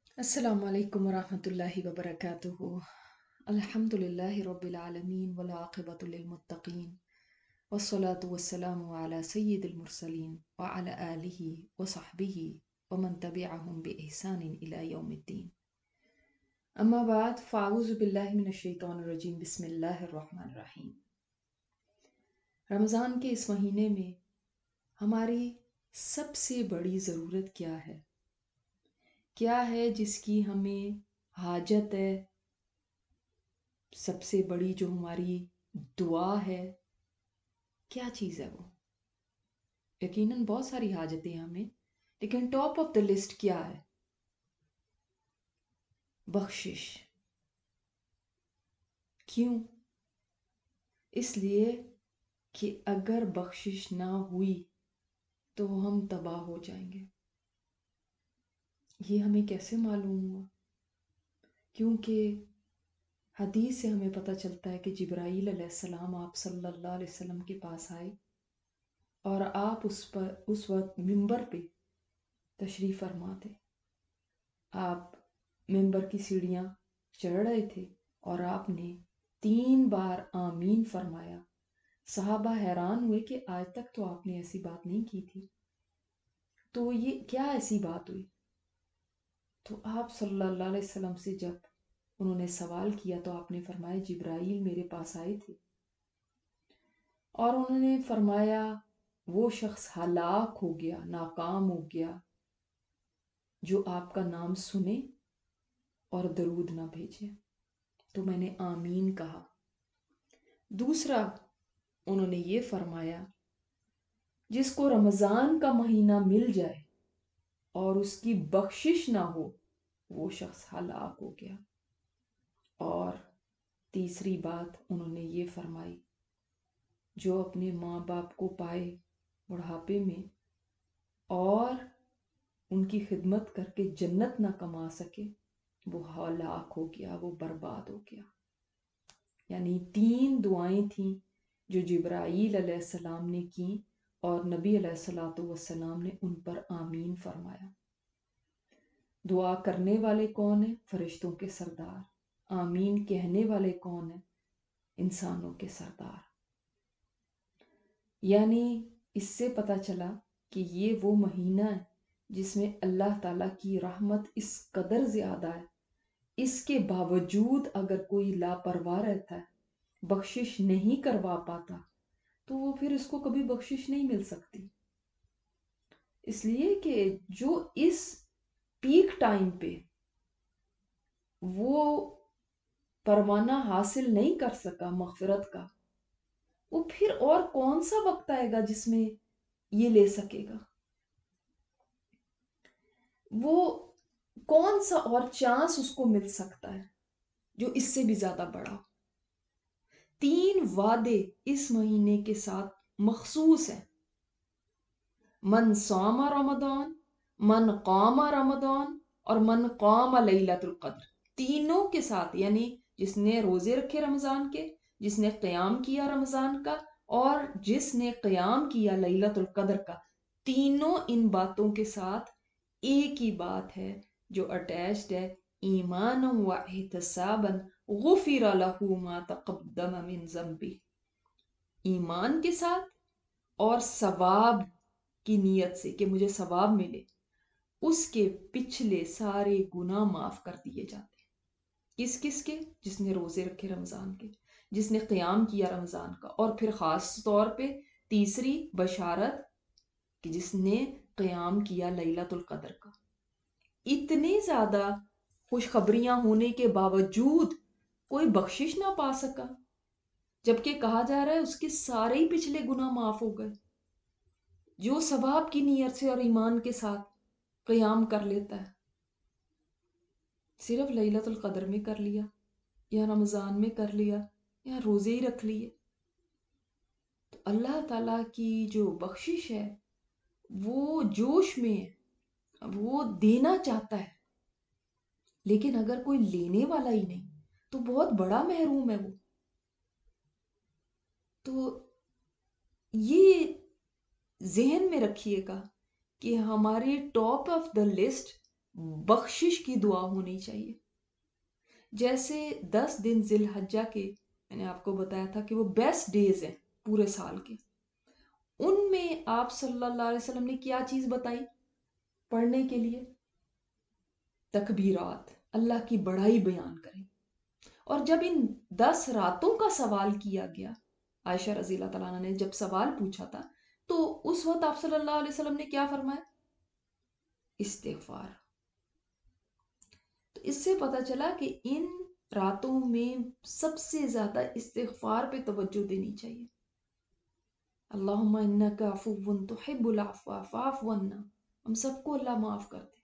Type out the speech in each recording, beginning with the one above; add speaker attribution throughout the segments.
Speaker 1: السلام علیکم ورحمۃ اللہ وبرکاتہ۔ الحمد للہ رب العالمین والعاقبۃ للمتقین والصلاة والسلام علی سید المرسلین وعلی آلہ وصحبہ ومن تبعہم بإحسان الی یوم الدین۔ اما بعد فاعوذ باللہ من الشیطان الرجیم، بسم اللہ الرحمن الرحیم۔ رمضان کے اس مہینے میں ہماری سب سے بڑی ضرورت کیا ہے؟ کیا ہے جس کی ہمیں حاجت ہے؟ سب سے بڑی جو ہماری دعا ہے، کیا چیز ہے وہ؟ یقیناً بہت ساری حاجتیں ہیں ہمیں، لیکن ٹاپ آف دا لسٹ کیا ہے؟ بخشش۔ کیوں؟ اس لیے کہ اگر بخشش نہ ہوئی تو ہم تباہ ہو جائیں گے۔ یہ ہمیں کیسے معلوم ہوا؟ کیونکہ حدیث سے ہمیں پتہ چلتا ہے کہ جبرائیل علیہ السلام آپ صلی اللہ علیہ وسلم کے پاس آئے اور آپ اس وقت منبر پہ تشریف فرما تھے۔ آپ منبر کی سیڑھیاں چڑھ رہے تھے اور آپ نے 3 بار آمین فرمایا۔ صحابہ حیران ہوئے کہ آج تک تو آپ نے ایسی بات نہیں کی تھی، تو یہ کیا ایسی بات ہوئی؟ تو آپ صلی اللہ علیہ وسلم سے جب انہوں نے سوال کیا تو آپ نے فرمایا جبرائیل میرے پاس آئے تھے اور انہوں نے فرمایا وہ شخص ہلاک ہو گیا، ناکام ہو گیا جو آپ کا نام سنے اور درود نہ بھیجے۔ تو میں نے آمین کہا۔ دوسرا انہوں نے یہ فرمایا جس کو رمضان کا مہینہ مل جائے اور اس کی بخشش نہ ہو وہ شخص ہلاک ہو گیا۔ اور تیسری بات انہوں نے یہ فرمائی جو اپنے ماں باپ کو پائے بڑھاپے میں اور ان کی خدمت کر کے جنت نہ کما سکے وہ ہلاک ہو گیا، وہ برباد ہو گیا۔ یعنی 3 دعائیں تھیں جو جبرائیل علیہ السلام نے کی اور نبی علیہ السلام نے ان پر آمین فرمایا۔ دعا کرنے والے کون ہیں؟ فرشتوں کے سردار۔ آمین کہنے والے کون ہیں؟ انسانوں کے سردار۔ یعنی اس سے پتہ چلا کہ یہ وہ مہینہ ہے جس میں اللہ تعالیٰ کی رحمت اس قدر زیادہ ہے، اس کے باوجود اگر کوئی لاپرواہ رہتا ہے، بخشش نہیں کروا پاتا، تو وہ پھر اس کو کبھی بخشش نہیں مل سکتی۔ اس لیے کہ جو اس پیک ٹائم پہ وہ پروانہ حاصل نہیں کر سکا مغفرت کا، وہ پھر اور کون سا وقت آئے گا جس میں یہ لے سکے گا؟ وہ کون سا اور چانس اس کو مل سکتا ہے جو اس سے بھی زیادہ بڑا؟ 3 وعدے اس مہینے کے ساتھ مخصوص ہیں۔ من صام رمضان، من قام رمضان اور من قام لیلۃ القدر، تینوں کے ساتھ، یعنی جس نے روزے رکھے رمضان کے، جس نے قیام کیا رمضان کا اور جس نے قیام کیا لیلۃ القدر کا، تینوں ان باتوں کے ساتھ ایک ہی بات ہے جو اٹیچڈ ہے، ایمانا و احتسابا غفر لہ ما تقدم من ذنبہ۔ ایمان کے ساتھ اور ثواب کی نیت سے کہ مجھے ثواب ملے، اس کے پچھلے سارے گناہ معاف کر دیے جاتے ہیں۔ کس کس کے؟ جس نے روزے رکھے رمضان کے، جس نے قیام کیا رمضان کا، اور پھر خاص طور پہ تیسری بشارت کہ جس نے قیام کیا لیلۃ القدر کا۔ اتنے زیادہ خوشخبریاں ہونے کے باوجود کوئی بخشش نہ پا سکا، جبکہ کہا جا رہا ہے اس کے سارے ہی پچھلے گناہ معاف ہو گئے۔ جو ثواب کی نیت سے اور ایمان کے ساتھ قیام کر لیتا ہے، صرف لیلۃ القدر میں کر لیا یا رمضان میں کر لیا یا روزے ہی رکھ لیے، تو اللہ تعالیٰ کی جو بخشش ہے وہ جوش میں ہے، وہ دینا چاہتا ہے، لیکن اگر کوئی لینے والا ہی نہیں تو بہت بڑا محروم ہے وہ۔ تو یہ ذہن میں رکھیے گا کہ ہماری ٹاپ آف دا لسٹ بخشش کی دعا ہونی چاہیے. جیسے 10 دن ذی الحجہ کے میں نے آپ کو بتایا تھا کہ وہ بیسٹ ڈیز ہیں پورے سال کے، ان میں آپ صلی اللہ علیہ وسلم نے کیا چیز بتائی پڑھنے کے لیے؟ تکبیرات، اللہ کی بڑائی بیان کریں. اور جب ان 10 راتوں کا سوال کیا گیا، عائشہ رضی اللہ تعالیٰ عنہ نے جب سوال پوچھا تھا، تو اس وقت آپ صلی اللہ علیہ وسلم نے کیا فرمایا؟ استغفار. تو اس سے پتہ چلا کہ ان راتوں میں سب سے زیادہ استغفار پہ توجہ دینی چاہیے. اللہم انک عفو تحب العفو فاعف عنا. ہم سب کو اللہ معاف کر دے.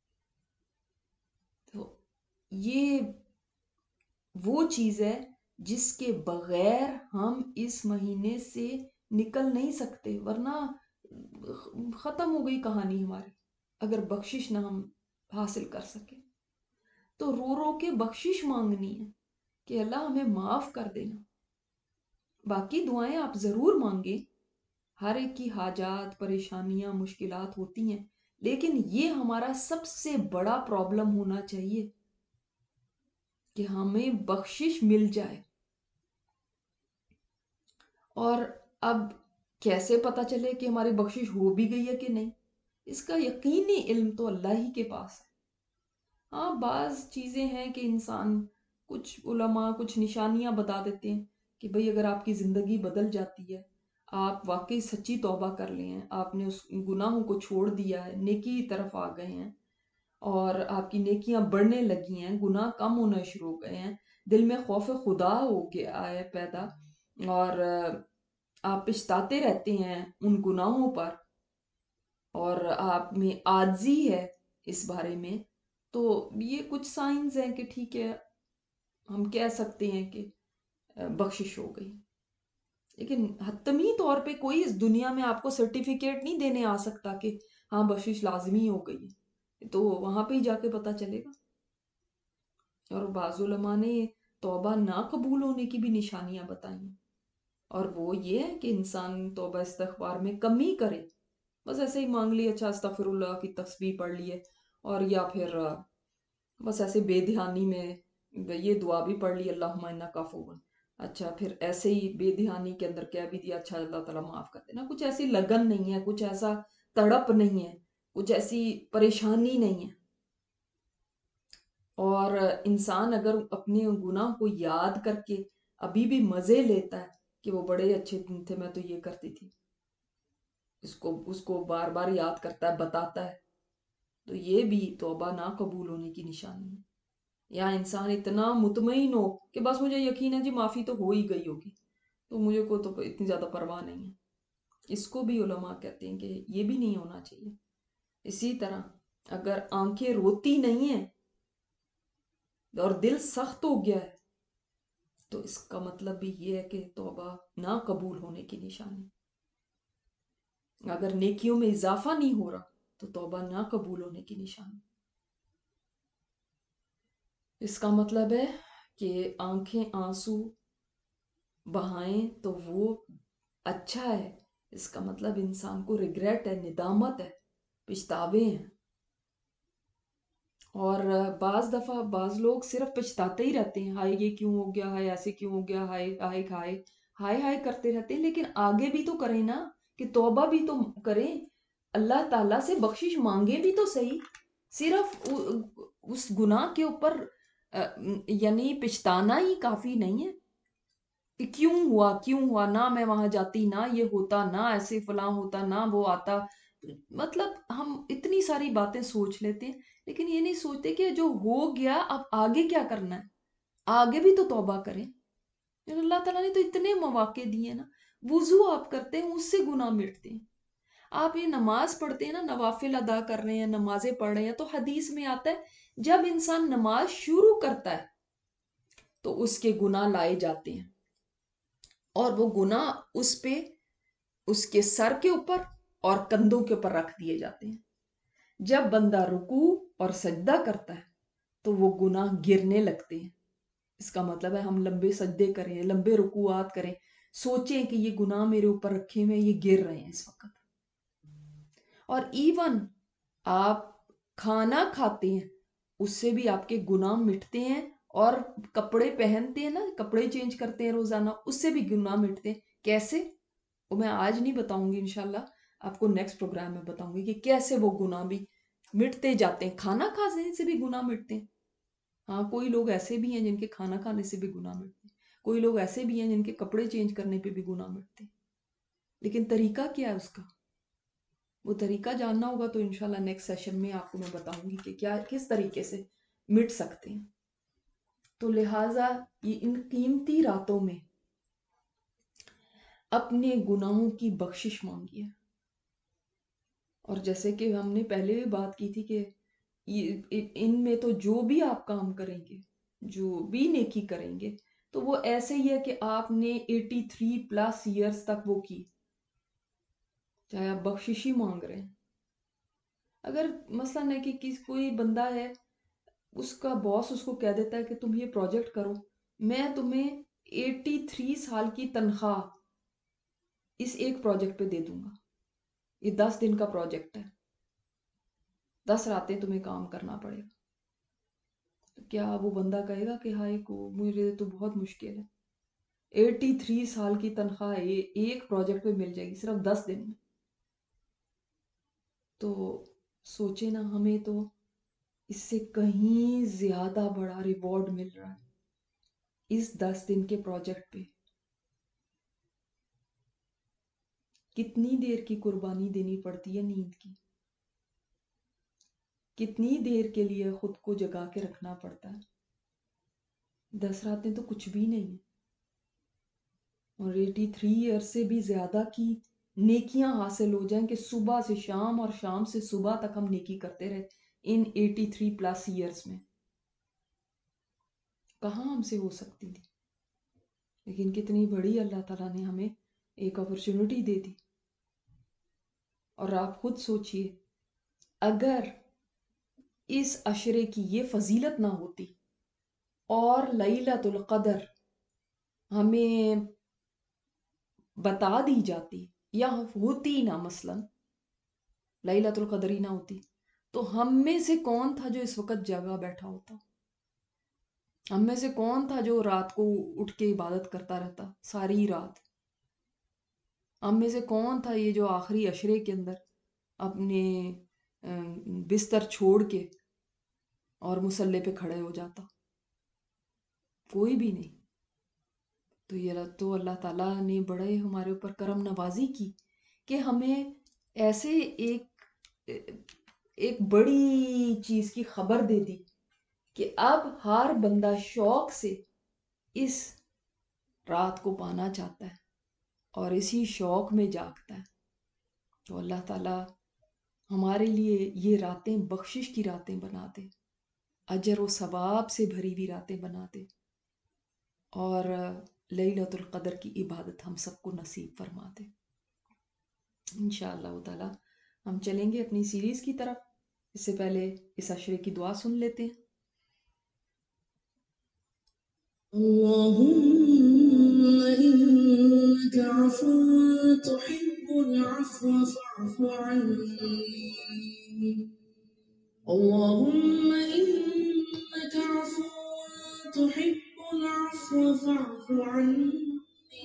Speaker 1: تو یہ وہ چیز ہے جس کے بغیر ہم اس مہینے سے نکل نہیں سکتے، ورنہ ختم ہو گئی کہانی ہماری اگر بخشش نہ ہم حاصل کر سکیں. تو رو رو کے بخشش مانگنی ہے کہ اللہ ہمیں معاف کر دینا. باقی دعائیں آپ ضرور مانگیں، ہر ایک کی حاجات، پریشانیاں، مشکلات ہوتی ہیں، لیکن یہ ہمارا سب سے بڑا پرابلم ہونا چاہیے کہ ہمیں بخشش مل جائے. اور اب کیسے پتہ چلے کہ ہماری بخشش ہو بھی گئی ہے کہ نہیں؟ اس کا یقینی علم تو اللہ ہی کے پاس ہے. ہاں، بعض چیزیں ہیں کہ انسان، کچھ علماء کچھ نشانیاں بتا دیتے ہیں کہ بھئی اگر آپ کی زندگی بدل جاتی ہے، آپ واقعی سچی توبہ کر لیں ہیں، آپ نے اس گناہوں کو چھوڑ دیا ہے، نیکی کی طرف آ گئے ہیں، اور آپ کی نیکیاں بڑھنے لگی ہیں، گناہ کم ہونا شروع ہو گئے ہیں، دل میں خوف خدا ہو گیا ہے پیدا، اور آپ پچھتاتے رہتے ہیں ان گناہوں پر، اور آپ میں عاجزی ہے اس بارے میں، تو یہ کچھ سائنز ہیں کہ ٹھیک ہے، ہم کہہ سکتے ہیں کہ بخشش ہو گئی. لیکن حتمی طور پہ کوئی اس دنیا میں آپ کو سرٹیفکیٹ نہیں دینے آ سکتا کہ ہاں بخشش لازمی ہو گئی ہے، تو وہاں پہ ہی جا کے پتہ چلے گا. اور بعض علماء نے توبہ نہ قبول ہونے کی بھی نشانیاں بتائیں، اور وہ یہ ہے کہ انسان توبہ استغفار میں کمی کرے، بس ایسے ہی مانگ لی، اچھا استغفر اللہ کی تسبیح پڑھ لیے، اور یا پھر بس ایسے بے دھیانی میں یہ دعا بھی پڑھ لی، اللہم انک عفو، اچھا پھر ایسے ہی بے دھیانی کے اندر کہہ بھی دیا اچھا اللہ تعالیٰ معاف کر دینا. کچھ ایسی لگن نہیں ہے، کچھ ایسا تڑپ نہیں ہے، کچھ ایسی پریشانی نہیں ہے. اور انسان اگر اپنے گناہ کو یاد کر کے ابھی بھی مزے لیتا ہے کہ وہ بڑے اچھے دن تھے، میں تو یہ کرتی تھی، اس کو بار بار یاد کرتا ہے، بتاتا ہے، تو یہ بھی توبہ نہ قبول ہونے کی نشانی ہے. یا انسان اتنا مطمئن ہو کہ بس مجھے یقین ہے جی معافی تو ہو ہی گئی ہوگی، تو مجھے کو تو اتنی زیادہ پرواہ نہیں ہے. اس کو بھی علماء کہتے ہیں کہ یہ بھی نہیں ہونا چاہیے. اسی طرح اگر آنکھیں روتی نہیں ہیں اور دل سخت ہو گیا ہے، تو اس کا مطلب بھی یہ ہے کہ توبہ نہ قبول ہونے کی نشانی. اگر نیکیوں میں اضافہ نہیں ہو رہا تو توبہ نہ قبول ہونے کی نشانی. اس کا مطلب ہے کہ آنکھیں آنسو بہائیں تو وہ اچھا ہے، اس کا مطلب انسان کو ریگریٹ ہے، ندامت ہے، پچھتاوے ہیں. اور بعض دفعہ بعض لوگ صرف پچھتاتے ہی رہتے ہیں، ہائے یہ کیوں ہو گیا، ہائے ایسے کیوں ہو گیا، ہائے ہائے ہائے ہائے ہائے کرتے رہتے ہیں. لیکن آگے بھی تو کریں نا، کہ توبہ بھی تو کریں، اللہ تعالیٰ سے بخشش مانگیں بھی تو صحیح. صرف اس گناہ کے اوپر یعنی پچھتانا ہی کافی نہیں ہے کہ کیوں ہوا، نہ میں وہاں جاتی، نہ یہ ہوتا، نہ ایسے فلاں ہوتا، نہ وہ آتا. مطلب ہم اتنی ساری باتیں سوچ لیتے ہیں، لیکن یہ نہیں سوچتے کہ جو ہو گیا اب آگے کیا کرنا ہے، آگے بھی تو توبہ کریں. اللہ تعالیٰ نے تو اتنے مواقع دیے نا. وضو آپ کرتے ہیں اس سے گناہ مٹتے ہیں. آپ یہ نماز پڑھتے ہیں نا، نوافل ادا کر رہے ہیں، نمازیں پڑھ رہے ہیں، تو حدیث میں آتا ہے جب انسان نماز شروع کرتا ہے تو اس کے گناہ لائے جاتے ہیں، اور وہ گناہ اس پہ، اس کے سر کے اوپر اور کندھوں کے اوپر رکھ دیے جاتے ہیں. جب بندہ رکوع اور سجدہ کرتا ہے تو وہ گناہ گرنے لگتے ہیں. اس کا مطلب ہے ہم لمبے سجدے کریں، لمبے رکوعات کریں، سوچیں کہ یہ گناہ میرے اوپر رکھے ہوئے، یہ گر رہے ہیں اس وقت. اور ایون آپ کھانا کھاتے ہیں اس سے بھی آپ کے گناہ مٹتے ہیں، اور کپڑے پہنتے ہیں نا، کپڑے چینج کرتے ہیں روزانہ، اس سے بھی گناہ مٹتے ہیں۔ کیسے؟ وہ میں آج نہیں بتاؤں گی، انشاءاللہ آپ کو نیکسٹ پروگرام میں بتاؤں گی کہ کیسے وہ گناہ بھی مٹتے جاتے ہیں، کھانا کھانے سے بھی گناہ مٹتے ہیں۔ ہاں، کوئی لوگ ایسے بھی ہیں جن کے کھانا کھانے سے بھی گناہ مٹتے ہیں، کوئی لوگ ایسے بھی ہیں جن کے کپڑے چینج کرنے پہ بھی گناہ مٹتے ہیں، لیکن طریقہ کیا ہے اس کا؟ وہ طریقہ جاننا ہوگا تو انشاءاللہ نیکسٹ سیشن میں آپ کو میں بتاؤں گی کہ کیا کس طریقے سے مٹ سکتے ہیں۔ تو لہٰذا یہ ان قیمتی راتوں میں اپنے گناہوں کی بخشش مانگیے، اور جیسے کہ ہم نے پہلے بھی بات کی تھی کہ ان میں تو جو بھی آپ کام کریں گے، جو بھی نیکی کریں گے، تو وہ ایسے ہی ہے کہ آپ نے 83+ ایئرز تک وہ کی، چاہے آپ بخشش ہی مانگ رہے ہیں۔ اگر مثلا ہے کہ کوئی بندہ ہے، اس کا باس اس کو کہہ دیتا ہے کہ تم یہ پروجیکٹ کرو، میں تمہیں 83 سال کی تنخواہ اس ایک پروجیکٹ پہ دے دوں گا، یہ 10 دن کا پروجیکٹ ہے، 10 راتیں تمہیں کام کرنا پڑے گا، تو کیا وہ بندہ کہے گا کہ ہائے کو مجھے تو بہت مشکل ہے؟ 83 سال کی تنخواہ ایک پروجیکٹ پہ مل جائے گی صرف 10 دن میں؟ تو سوچے نا، ہمیں تو اس سے کہیں زیادہ بڑا ریوارڈ مل رہا ہے اس 10 دن کے پروجیکٹ پہ۔ کتنی دیر کی قربانی دینی پڑتی ہے نیند کی، کتنی دیر کے لیے خود کو جگا کے رکھنا پڑتا ہے، 10 راتیں تو کچھ بھی نہیں ہیں، اور 83 ایئر سے بھی زیادہ کی نیکیاں حاصل ہو جائیں کہ صبح سے شام اور شام سے صبح تک ہم نیکی کرتے رہے ان 83+ ایئرز میں، کہاں ہم سے ہو سکتی تھی؟ لیکن کتنی بڑی اللہ تعالیٰ نے ہمیں ایک اپرچونٹی دے دی۔ اور آپ خود سوچئے، اگر اس عشرے کی یہ فضیلت نہ ہوتی اور لیلۃ القدر ہمیں بتا دی جاتی یا ہوتی نہ، مثلا لیلۃ القدر ہی نہ ہوتی، تو ہم میں سے کون تھا جو اس وقت جگہ بیٹھا ہوتا؟ ہم میں سے کون تھا جو رات کو اٹھ کے عبادت کرتا رہتا ساری رات؟ ہم میں سے کون تھا یہ جو آخری عشرے کے اندر اپنے بستر چھوڑ کے اور مصلے پہ کھڑے ہو جاتا؟ کوئی بھی نہیں۔ تو یہ تو اللہ تعالیٰ نے بڑے ہمارے اوپر کرم نوازی کی کہ ہمیں ایسے ایک بڑی چیز کی خبر دے دی کہ اب ہر بندہ شوق سے اس رات کو پانا چاہتا ہے اور اسی شوق میں جاگتا ہے۔ تو اللہ تعالیٰ ہمارے لیے یہ راتیں بخشش کی راتیں بنا دے، اجر و ثواب سے بھری ہوئی راتیں بنا دے، اور لیلۃ القدر کی عبادت ہم سب کو نصیب فرما دے۔ انشاءاللہ تعالیٰ ہم چلیں گے اپنی سیریز کی طرف، اس سے پہلے اس عشرے کی دعا سن لیتے ہیں۔ اللہم انک عفو تحب العفو فاعف عنی، اللہم انک عفو تحب العفو فاعف عنی،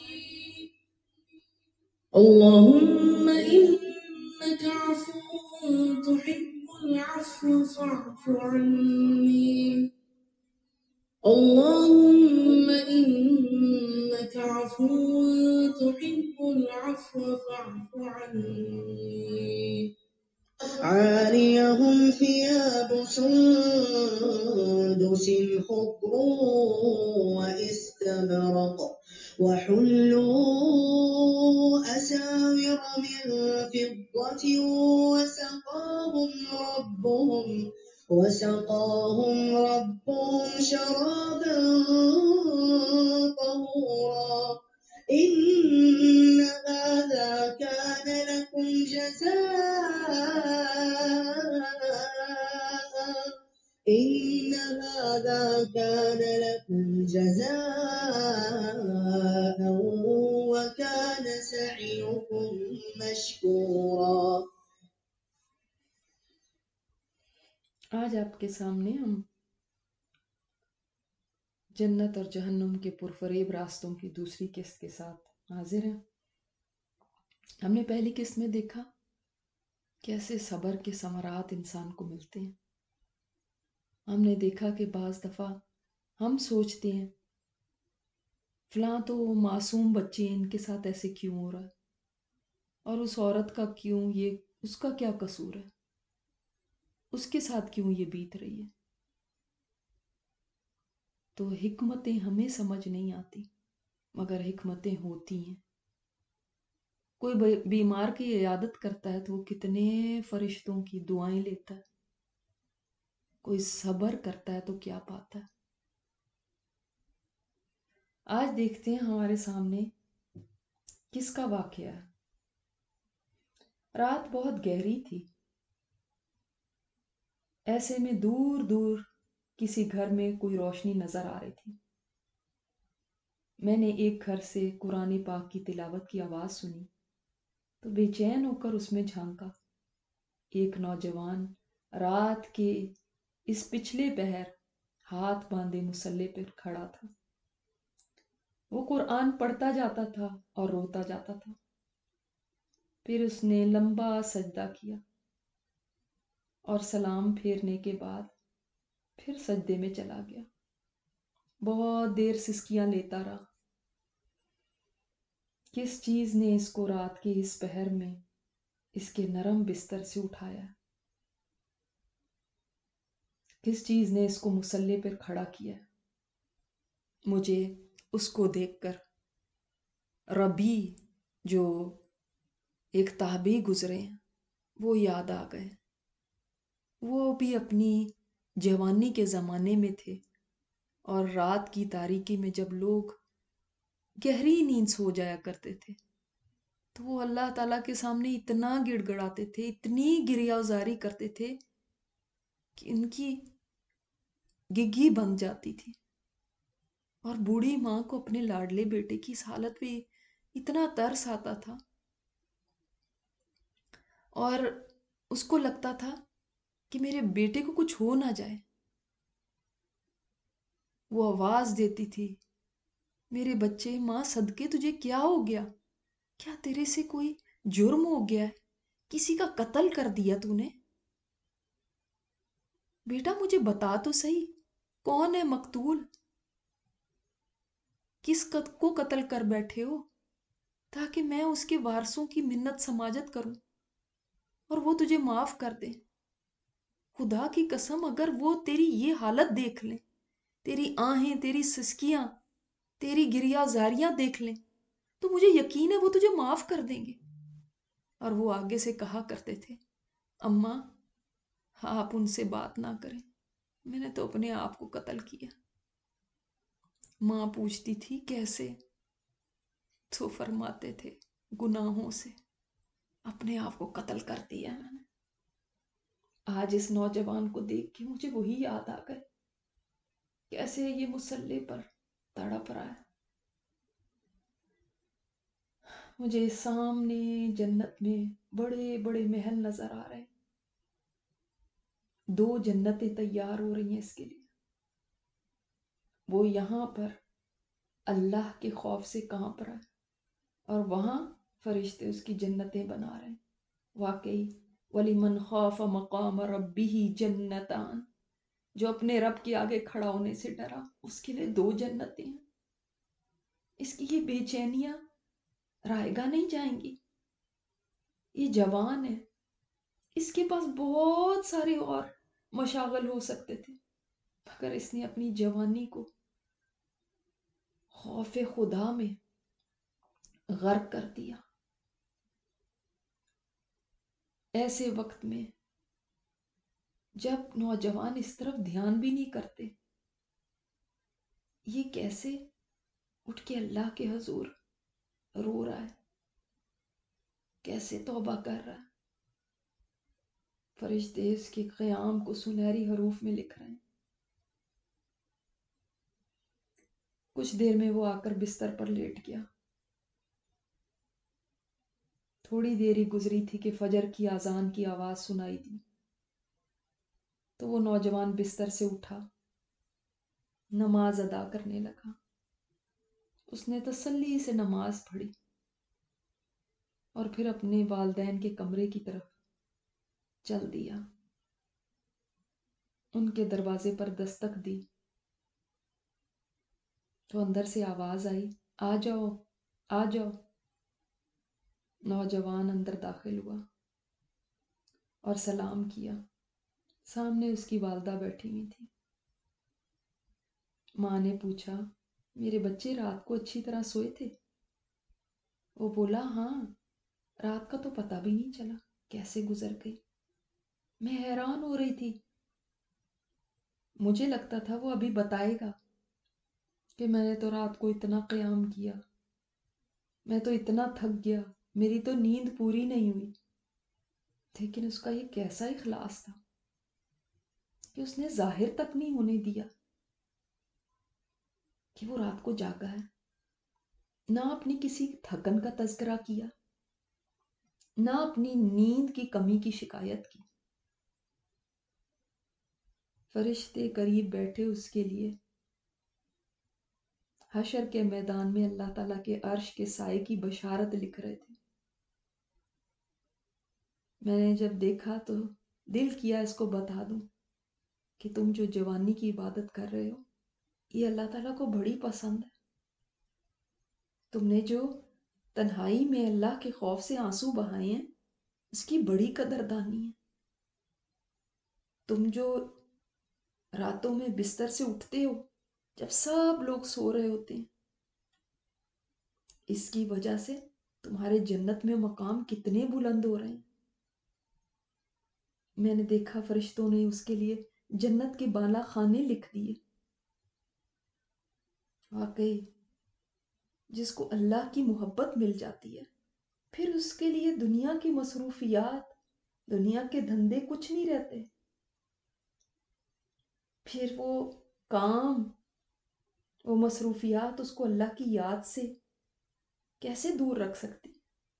Speaker 1: اللہم انک عفو تحب العفو فاعف عنی، اللہم انک عفو تحب العفو فاعف عنی۔ عاليهم ثياب سندس خضر واستبرق وحلوا أساور من فضة وسقاهم ربهم شرابا طهورا، إن هذا كان لكم جزاء وكان سعيكم مشكورا۔ آج آپ کے سامنے ہم جنت اور جہنم کے پرفریب راستوں کی دوسری قسط کے ساتھ حاضر ہیں۔ ہم نے پہلی قسط میں دیکھا کیسے صبر کے ثمرات انسان کو ملتے ہیں۔ ہم نے دیکھا کہ بعض دفعہ ہم سوچتے ہیں فلاں تو معصوم بچے ہیں، ان کے ساتھ ایسے کیوں ہو رہا ہے، اور اس عورت کا کیوں، یہ اس کا کیا قصور ہے، اس کے ساتھ کیوں یہ بیت رہی ہے۔ تو حکمتیں ہمیں سمجھ نہیں آتی، مگر حکمتیں ہوتی ہیں۔ کوئی بیمار کی عیادت کرتا ہے تو وہ کتنے فرشتوں کی دعائیں لیتا ہے، کوئی صبر کرتا ہے تو کیا پاتا ہے۔ آج دیکھتے ہیں ہمارے سامنے کس کا واقعہ ہے۔ رات بہت گہری تھی، ایسے میں دور دور کسی گھر میں کوئی روشنی نظر آ رہی تھی۔ میں نے ایک گھر سے قرآن پاک کی تلاوت کی آواز سنی تو بے چین ہو کر اس میں جھانکا۔ ایک نوجوان رات کے اس پچھلے پہر ہاتھ باندھے مصلے پر کھڑا تھا۔ وہ قرآن پڑھتا جاتا تھا اور روتا جاتا تھا۔ پھر اس نے لمبا سجدہ کیا اور سلام پھیرنے کے بعد پھر سجدے میں چلا گیا۔ بہت دیر سسکیاں لیتا رہا۔ کس چیز نے اس کو رات کے اس پہر میں اس کے نرم بستر سے اٹھایا؟ کس چیز نے اس کو مصلے پر کھڑا کیا؟ مجھے اس کو دیکھ کر ربی جو ایک تابعی گزرے ہیں وہ یاد آ گئے۔ وہ بھی اپنی جوانی کے زمانے میں تھے، اور رات کی تاریکی میں جب لوگ گہری نیند سو جایا کرتے تھے تو وہ اللہ تعالیٰ کے سامنے اتنا گڑ گڑاتے تھے، اتنی گریہ وزاری کرتے تھے کہ ان کی گگھی بن جاتی تھی، اور بوڑھی ماں کو اپنے لاڈلے بیٹے کی اس حالت پہ اتنا ترس آتا تھا، اور اس کو لگتا تھا کہ میرے بیٹے کو کچھ ہو نہ جائے۔ وہ آواز دیتی تھی، میرے بچے، ماں صدقے تجھے کیا ہو گیا؟ کیا تیرے سے کوئی جرم ہو گیا ہے؟ کسی کا قتل کر دیا تو نے؟ بیٹا مجھے بتا تو صحیح، کون ہے مقتول؟ کس کو قتل کر بیٹھے ہو، تاکہ میں اس کے وارثوں کی منت سماجت کروں اور وہ تجھے معاف کر دیں۔ خدا کی قسم اگر وہ تیری یہ حالت دیکھ لیں، تیری آہیں، تیری سسکیاں، تیری گریہ زاریاں دیکھ لیں، تو مجھے یقین ہے وہ تجھے معاف کر دیں گے۔ اور وہ آگے سے کہا کرتے تھے، اماں آپ ان سے بات نہ کریں، میں نے تو اپنے آپ کو قتل کیا۔ ماں پوچھتی تھی کیسے؟ تو فرماتے تھے گناہوں سے اپنے آپ کو قتل کر دیا میں نے۔ آج اس نوجوان کو دیکھ کے مجھے وہی یاد آ گئے، کیسے یہ مصلے پر تڑپ رہا ہے۔ مجھے سامنے جنت میں بڑے بڑے محل نظر آ رہے ہیں، 2 جنتیں تیار ہو رہی ہیں اس کے لیے۔ وہ یہاں پر اللہ کے خوف سے کانپ رہا ہے، اور وہاں فرشتے اس کی جنتیں بنا رہے ہیں۔ واقعی وَلِمَنْ خَافَ مَقَامَ رَبِّهِ جَنَّتَانِ، جو اپنے رب کے آگے کھڑا ہونے سے ڈرا، اس کے لیے 2 جنتیں ہیں۔ اس کی یہ بے چینیاں رائے گاہ نہیں جائیں گی۔ یہ جوان ہے، اس کے پاس بہت سارے اور مشاغل ہو سکتے تھے، مگر اس نے اپنی جوانی کو خوف خدا میں غرق کر دیا۔ ایسے وقت میں جب نوجوان اس طرف دھیان بھی نہیں کرتے، یہ کیسے اٹھ کے اللہ کے حضور رو رہا ہے، کیسے توبہ کر رہا ہے۔ فرشتے اس کے قیام کو سنہری حروف میں لکھ رہے ہیں۔ کچھ دیر میں وہ آ کر بستر پر لیٹ گیا۔ تھوڑی دیر ہی گزری تھی کہ فجر کی اذان کی آواز سنائی دی۔ تو وہ نوجوان بستر سے اٹھا، نماز ادا کرنے لگا۔ اس نے تسلی سے نماز پڑھی اور پھر اپنے والدین کے کمرے کی طرف چل دیا۔ ان کے دروازے پر دستک دی تو اندر سے آواز آئی، آ جاؤ، آ جاؤ۔ نوجوان اندر داخل ہوا اور سلام کیا۔ سامنے اس کی والدہ بیٹھی ہوئی تھی۔ ماں نے پوچھا، میرے بچے رات کو اچھی طرح سوئے تھے؟ وہ بولا، ہاں، رات کا تو پتہ بھی نہیں چلا کیسے گزر گئی۔ میں حیران ہو رہی تھی، مجھے لگتا تھا وہ ابھی بتائے گا کہ میں نے تو رات کو اتنا قیام کیا، میں تو اتنا تھک گیا، میری تو نیند پوری نہیں ہوئی۔ لیکن اس کا یہ کیسا اخلاص تھا کہ اس نے ظاہر تک نہیں ہونے دیا کہ وہ رات کو جاگا ہے، نہ اپنی کسی تھکن کا تذکرہ کیا، نہ اپنی نیند کی کمی کی شکایت کی۔ فرشتے قریب بیٹھے اس کے لیے حشر کے میدان میں اللہ تعالیٰ کے عرش کے سائے کی بشارت لکھ رہے تھے۔ میں نے جب دیکھا تو دل کیا اس کو بتا دوں کہ تم جو جوانی کی عبادت کر رہے ہو، یہ اللہ تعالیٰ کو بڑی پسند ہے۔ تم نے جو تنہائی میں اللہ کے خوف سے آنسو بہائے ہیں، اس کی بڑی قدردانی ہے۔ تم جو راتوں میں بستر سے اٹھتے ہو جب سب لوگ سو رہے ہوتے ہیں، اس کی وجہ سے تمہارے جنت میں مقام کتنے بلند ہو رہے ہیں۔ میں نے دیکھا فرشتوں نے اس کے لیے جنت کے بالا خانے لکھ دیے۔ واقعی جس کو اللہ کی محبت مل جاتی ہے، پھر اس کے لیے دنیا کی مصروفیات، دنیا کے دھندے کچھ نہیں رہتے۔ پھر وہ کام، وہ مصروفیات اس کو اللہ کی یاد سے کیسے دور رکھ سکتی؟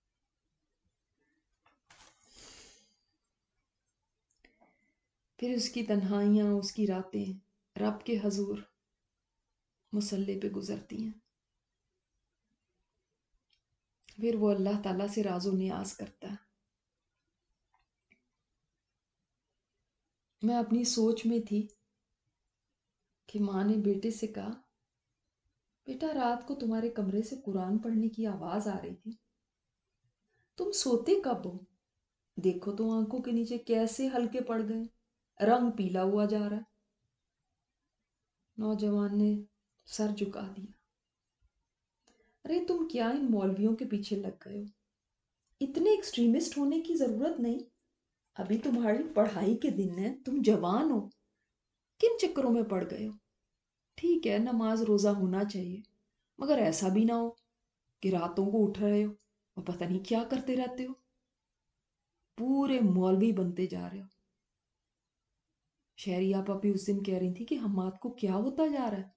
Speaker 1: پھر اس کی تنہائیاں، اس کی راتیں رب کے حضور مصلی پہ گزرتی ہیں۔ پھر وہ اللہ تعالیٰ سے راز و نیاز کرتا ہے۔ میں اپنی سوچ میں تھی کہ ماں نے بیٹے سے کہا، بیٹا رات کو تمہارے کمرے سے قرآن پڑھنے کی آواز آ رہی تھی، تم سوتے کب ہو؟ دیکھو تو آنکھوں کے نیچے کیسے ہلکے پڑ گئے، رنگ پیلا ہوا جا رہا ہے۔ نوجوان نے سر جھکا دیا۔ ارے تم کیا ان مولویوں کے پیچھے لگ گئے ہو؟ اتنے ایکسٹریمسٹ ہونے کی ضرورت نہیں، ابھی تمہاری پڑھائی کے دن ہیں، تم جوان ہو، کن چکروں میں پڑ گئے ہو؟ ٹھیک ہے نماز روزہ ہونا چاہیے، مگر ایسا بھی نہ ہو کہ راتوں کو اٹھ رہے ہو اور پتہ نہیں کیا کرتے رہتے ہو، پورے مولوی بنتے جا رہے ہو۔ شہری آپا بھی اس دن کہہ رہی تھی کہ ہمات کو کیا ہوتا جا رہا ہے۔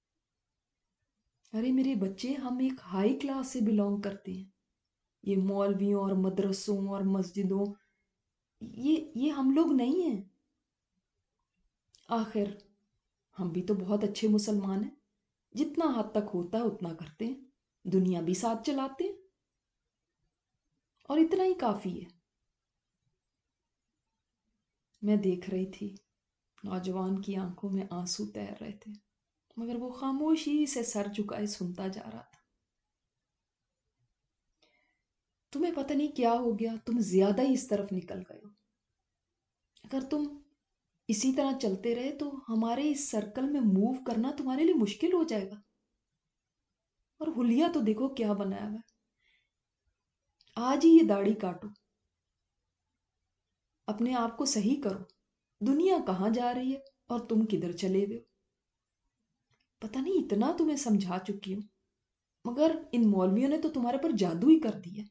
Speaker 1: ارے میرے بچے، ہم ایک ہائی کلاس سے بلونگ کرتے ہیں، یہ مولویوں اور مدرسوں اور مسجدوں، یہ ہم لوگ نہیں ہیں۔ آخر ہم بھی تو بہت اچھے مسلمان ہیں، جتنا حد تک ہوتا ہے اتنا کرتے ہیں، دنیا بھی ساتھ چلاتے ہیں، اور اتنا ہی کافی ہے۔ میں دیکھ رہی تھی نوجوان کی آنکھوں میں آنسو تیر رہے تھے، مگر وہ خاموشی سے سر جھکائے سنتا جا رہا تھا۔ تمہیں پتہ نہیں کیا ہو گیا، تم زیادہ ہی اس طرف نکل گئے ہو۔ اگر تم اسی طرح چلتے رہے تو ہمارے اس سرکل میں موو کرنا تمہارے لیے مشکل ہو جائے گا۔ اور حلیہ تو دیکھو کیا بنایا ہوا ہے، آج ہی یہ داڑھی کاٹو، اپنے آپ کو صحیح کرو، دنیا کہاں جا رہی ہے اور تم کدھر چلے ہوئے ہو۔ پتہ نہیں اتنا تمہیں سمجھا چکی ہوں، مگر ان مولویوں نے تو تمہارے پر جادو ہی کر دیا۔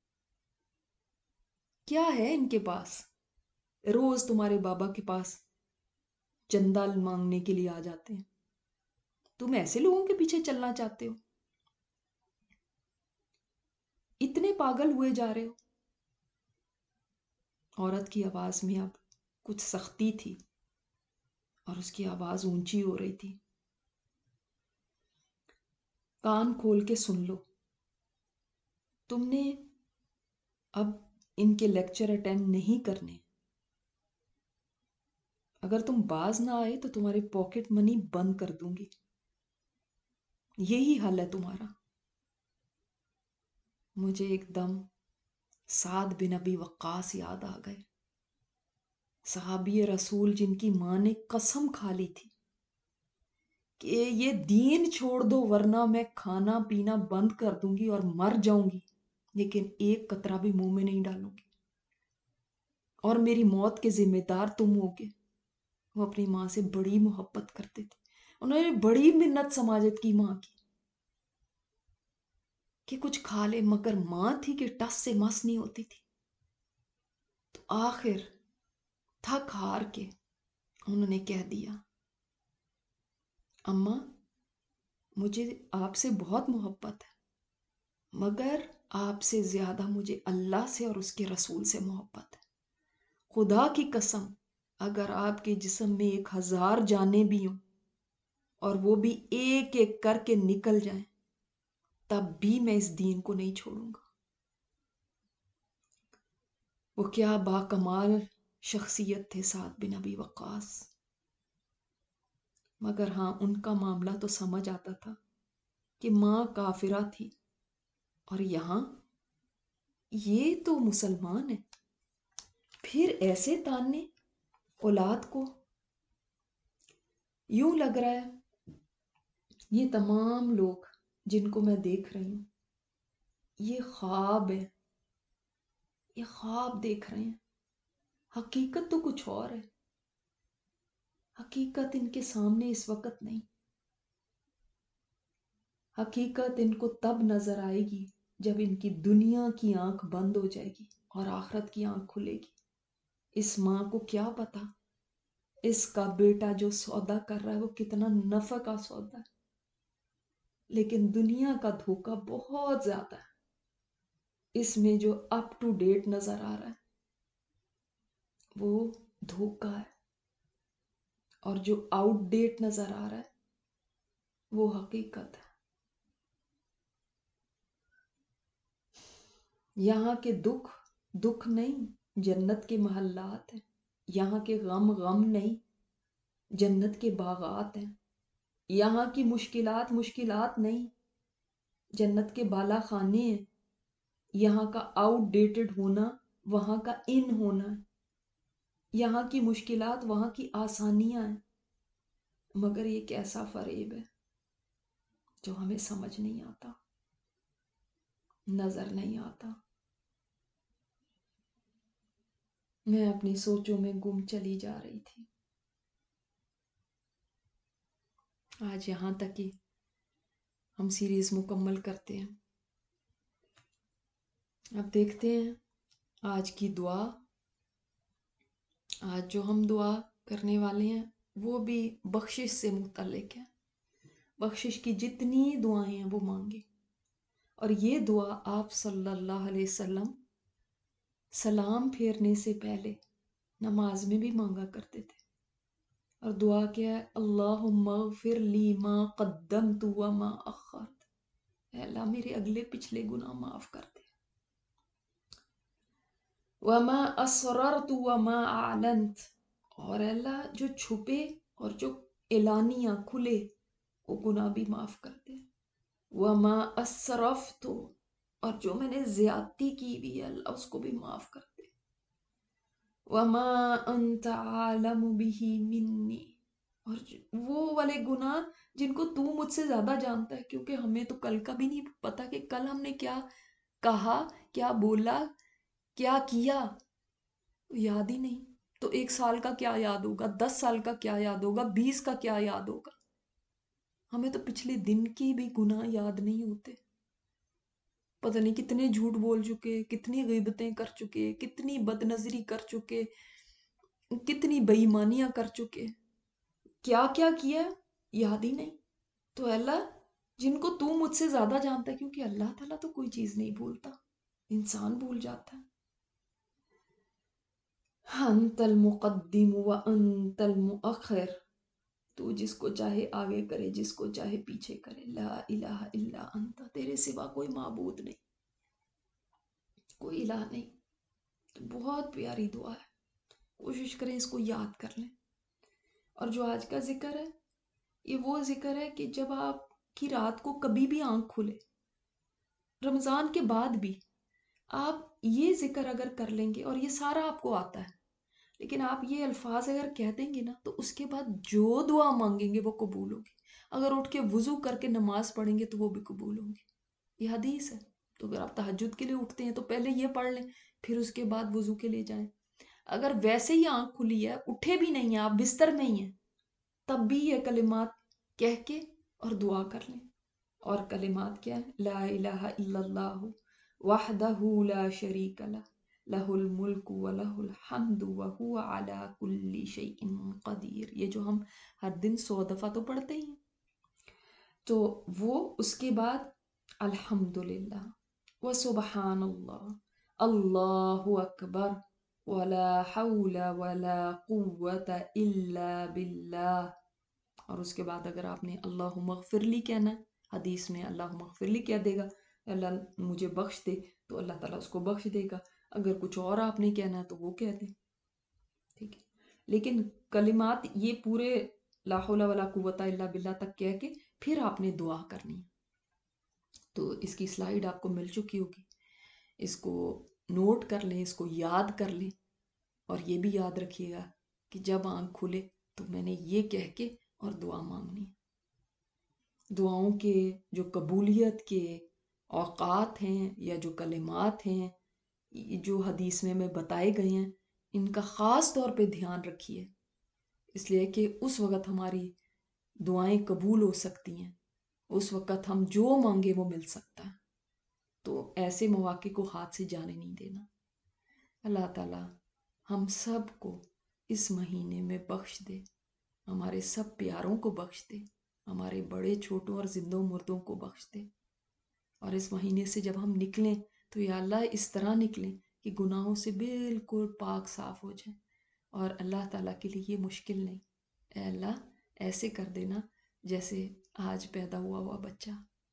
Speaker 1: کیا ہے ان کے پاس؟ روز تمہارے بابا کے پاس چندہ مانگنے کے لیے آ جاتے ہیں، تم ایسے لوگوں کے پیچھے چلنا چاہتے ہو؟ اتنے پاگل ہوئے جا رہے ہو۔ عورت کی آواز میں اب کچھ سختی تھی۔ اور اس کی آواز اونچی ہو رہی تھی. کان کھول کے سن لو، تم نے اب ان کے لیکچر اٹینڈ نہیں کرنے. اگر تم باز نہ آئے تو تمہارے پاکٹ منی بند کر دوں گی. یہی حل ہے تمہارا. مجھے ایک دم سعد بن ابی وقاص یاد آ گئے، صحابی رسول جن کی ماں نے قسم کھا لی تھی کہ یہ دین چھوڑ دو ورنہ میں کھانا پینا بند کر دوں گی اور مر جاؤں گی، لیکن ایک قطرہ بھی منہ میں نہیں ڈالوں گی، اور میری موت کے ذمہ دار تم ہوگے. وہ اپنی ماں سے بڑی محبت کرتے تھے. انہوں نے بڑی منت سماجت کی ماں کی کہ کچھ کھا لے، مگر ماں تھی کہ ٹس سے مس نہیں ہوتی تھی. تو آخر تھک ہار کے انہوں نے کہہ دیا، اماں مجھے آپ سے بہت محبت ہے، مگر آپ سے زیادہ مجھے اللہ سے اور اس کے رسول سے محبت ہے. خدا کی قسم اگر آپ کے جسم میں 1000 جانیں بھی ہوں اور وہ بھی ایک ایک کر کے نکل جائیں، تب بھی میں اس دین کو نہیں چھوڑوں گا. وہ کیا باکمال شخصیت تھے سعد بن ابی وقاص. مگر ہاں، ان کا معاملہ تو سمجھ آتا تھا کہ ماں کافرہ تھی اور یہاں یہ تو مسلمان ہے، پھر ایسے تانے اولاد کو. یوں لگ رہا ہے یہ تمام لوگ جن کو میں دیکھ رہی ہوں یہ خواب ہے، یہ خواب دیکھ رہے ہیں. حقیقت تو کچھ اور ہے. حقیقت ان کے سامنے اس وقت نہیں. حقیقت ان کو تب نظر آئے گی جب ان کی دنیا کی آنکھ بند ہو جائے گی اور آخرت کی آنکھ کھلے گی. اس ماں کو کیا پتا اس کا بیٹا جو سودا کر رہا ہے وہ کتنا نفع کا سودا ہے، لیکن دنیا کا دھوکہ بہت زیادہ ہے. اس میں جو اپ ٹو ڈیٹ نظر آ رہا ہے وہ دھوکہ ہے، اور جو آؤٹ ڈیٹ نظر آ رہا ہے وہ حقیقت ہے. یہاں کے دکھ دکھ نہیں، جنت کے محلات ہیں. یہاں کے غم غم نہیں، جنت کے باغات ہیں. یہاں کی مشکلات مشکلات نہیں، جنت کے بالا خانے ہیں. یہاں کا آؤٹ ڈیٹڈ ہونا وہاں کا ان ہونا ہے. یہاں کی مشکلات وہاں کی آسانیاں ہیں. مگر یہ کیسا فریب ہے جو ہمیں سمجھ نہیں آتا، نظر نہیں آتا. میں اپنی سوچوں میں گم چلی جا رہی تھی. آج یہاں تک ہی ہم سیریز مکمل کرتے ہیں. اب دیکھتے ہیں آج کی دعا. آج جو ہم دعا کرنے والے ہیں وہ بھی بخشش سے متعلق ہے. بخشش کی جتنی دعائیں ہیں وہ مانگے. اور یہ دعا آپ صلی اللہ علیہ وسلم سلام پھیرنے سے پہلے نماز میں بھی مانگا کرتے تھے. اور دعا کیا ہے؟ اللہم اغفر لی ما قدمت وما اخرت. اے اللہ میرے اگلے پچھلے گناہ معاف کر دے. وما اسررت وما اعلنت. اور اے اللہ جو چھپے اور جو اعلانیہ کھلے وہ گناہ بھی معاف کر دے. وما اسرفت. اور جو میں نے زیادتی کی بھی ہے اللہ اس کو بھی معاف کر دے. وما انت عالم به منی. اور وہ والے گناہ جن کو تو مجھ سے زیادہ جانتا ہے، کیونکہ ہمیں تو کل کا بھی نہیں پتا کہ کل ہم نے کیا کہا، کیا بولا، کیا کیا، یاد ہی نہیں. تو 1 سال کا کیا یاد ہوگا، 10 سال کا کیا یاد ہوگا، 20 کا کیا یاد ہوگا. ہمیں تو پچھلے دن کی بھی گناہ یاد نہیں ہوتے. پتہ نہیں کتنے جھوٹ بول چکے، کتنی غیبتیں کر چکے، کتنی بد نظری کر چکے، کتنی بے ایمانیاں کر چکے، کیا کیا کیا یاد ہی نہیں. تو اللہ جن کو تو مجھ سے زیادہ جانتا ہے، کیونکہ اللہ تعالیٰ تو کوئی چیز نہیں بھولتا، انسان بھول جاتا ہے. انت المقدم وانت المؤخر. تو جس کو چاہے آگے کرے، جس کو چاہے پیچھے کرے. لا الہ الا انت، تیرے سوا کوئی معبود نہیں، کوئی الہ نہیں. تو بہت پیاری دعا ہے، کوشش کریں اس کو یاد کر لیں. اور جو آج کا ذکر ہے، یہ وہ ذکر ہے کہ جب آپ کی رات کو کبھی بھی آنکھ کھلے، رمضان کے بعد بھی آپ یہ ذکر اگر کر لیں گے، اور یہ سارا آپ کو آتا ہے، لیکن آپ یہ الفاظ اگر کہہ دیں گے نا، تو اس کے بعد جو دعا مانگیں گے وہ قبول ہوگی. اگر اٹھ کے وضو کر کے نماز پڑھیں گے تو وہ بھی قبول ہوگی. یہ حدیث ہے. تو اگر آپ تہجد کے لیے اٹھتے ہیں تو پہلے یہ پڑھ لیں، پھر اس کے بعد وضو کے لیے جائیں. اگر ویسے ہی آنکھ کھلی ہے، اٹھے بھی نہیں ہیں، آپ بستر میں ہی ہیں، تب بھی یہ کلمات کہہ کے اور دعا کر لیں. اور کلمات کیا ہے؟ لا الہ الا اللہ وحدہ لا شریک لہ لہ الملک ولہ الحمد وہو علی کل شیء قدیر. یہ جو ہم ہر دن 100 دفعہ تو پڑھتے ہی ہیں. تو وہ اس کے بعد الحمدللہ وسبحان اللہ، اللہ اکبر، ولا حول ولا قوت الا باللہ. اور اس کے بعد اگر آپ نے اللہم اغفر لی کہنا ہے، حدیث میں اللہم اغفر لی کہہ دے گا، اللہ مجھے بخش دے، تو اللہ تعالیٰ اس کو بخش دے گا. اگر کچھ اور آپ نے کہنا ہے تو وہ کہہ دیں. ٹھیک ہے. لیکن کلمات یہ پورے لا حول ولا قوت الا باللہ تک کہہ کے پھر آپ نے دعا کرنی ہے. تو اس کی سلائیڈ آپ کو مل چکی ہوگی، اس کو نوٹ کر لیں، اس کو یاد کر لیں. اور یہ بھی یاد رکھیے گا کہ جب آنکھ کھلے تو میں نے یہ کہہ کے اور دعا مانگنی. دعاؤں کے جو قبولیت کے اوقات ہیں یا جو کلمات ہیں جو حدیث میں بتائے گئے ہیں، ان کا خاص طور پہ دھیان رکھیے، اس لیے کہ اس وقت ہماری دعائیں قبول ہو سکتی ہیں، اس وقت ہم جو مانگے وہ مل سکتا ہے. تو ایسے مواقع کو ہاتھ سے جانے نہیں دینا. اللہ تعالیٰ ہم سب کو اس مہینے میں بخش دے، ہمارے سب پیاروں کو بخش دے، ہمارے بڑے چھوٹوں اور زندوں مردوں کو بخش دے. اور اس مہینے سے جب ہم نکلیں تو یا اللہ اس طرح نکلیں کہ گناہوں سے بالکل پاک صاف ہو جائیں. اور اللہ تعالیٰ کے لیے یہ مشکل نہیں. اے اللہ ایسے کر دینا جیسے آج پیدا ہوا بچہ.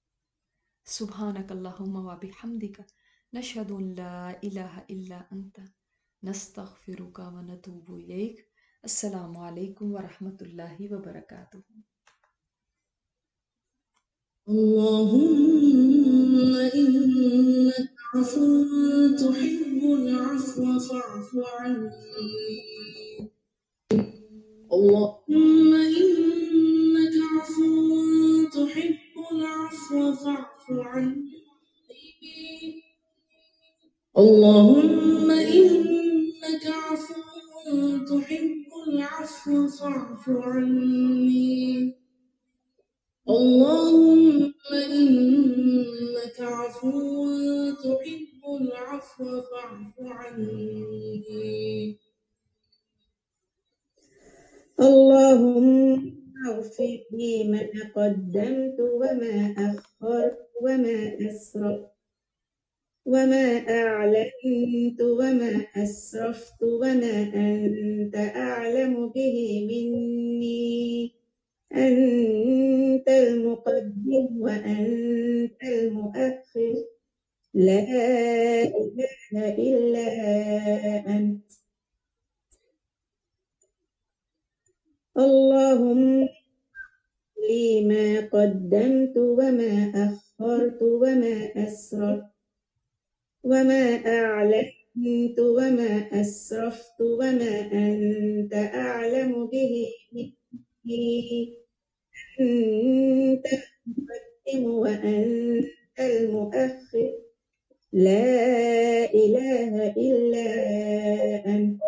Speaker 1: سبحانک اللہم و بحمدک نشہد ان لا الہ الا انت نستغفرک و نتوب الیک. السلام علیکم ورحمۃ اللہ وبرکاتہ.
Speaker 2: اللهم إنك عفو تحب العفو فاعف عني. اللهم إنك عفو تحب العفو فاعف عني. اللهم إنك عفو تحب العفو فاعف عني. اللهم إنك عفو تحب العفو فاعف عني. اللهم اغفر لي ما قدمت وما أخرت وما أسرفت وما أعلنت وما أسرفت وما أنت أعلم به مني. أنت المقدم وأنت المؤخر، لا إله إلا أنت. اللهم لي ما قدمت وما أخرت وما أسررت وما أعلنت وما أسرفت وما أنت أعلم به مني. أنت المقدم وأنت المؤخر، لا إله إلا أنت.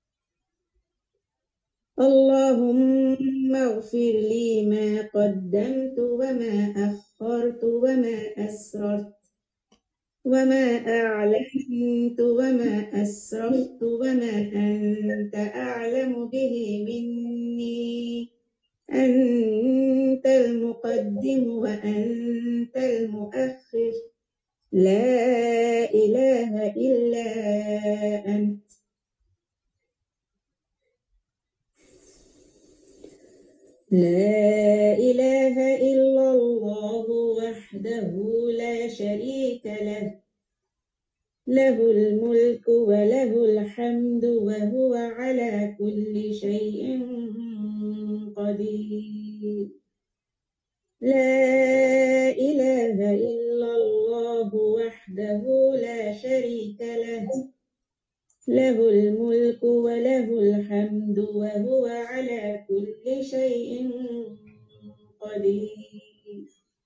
Speaker 2: اللهم اغفر لي ما قدمت وما أخرت وما أسررت وما أعلنت وما أسرفت وما أنت أعلم به مني. أنت المقدم وأنت المؤخر، لا إله إلا أنت. لا إله إلا الله وحده لا شريك له، له الملك وله الحمد وهو على كل شيء قدير. لا إله إلا الله وحده لا شريك له، له الملك وله الحمد وهو على كل شيء قدير.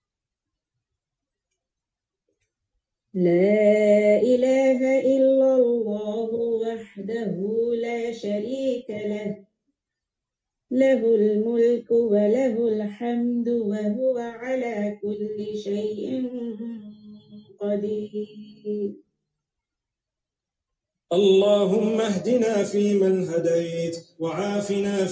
Speaker 2: لا إله إلا الله وحده لا شريك له، له الملك وله الحمد وهو على كل شيء قدير.
Speaker 3: اللهم اهدنا فيمن هديت وعافنا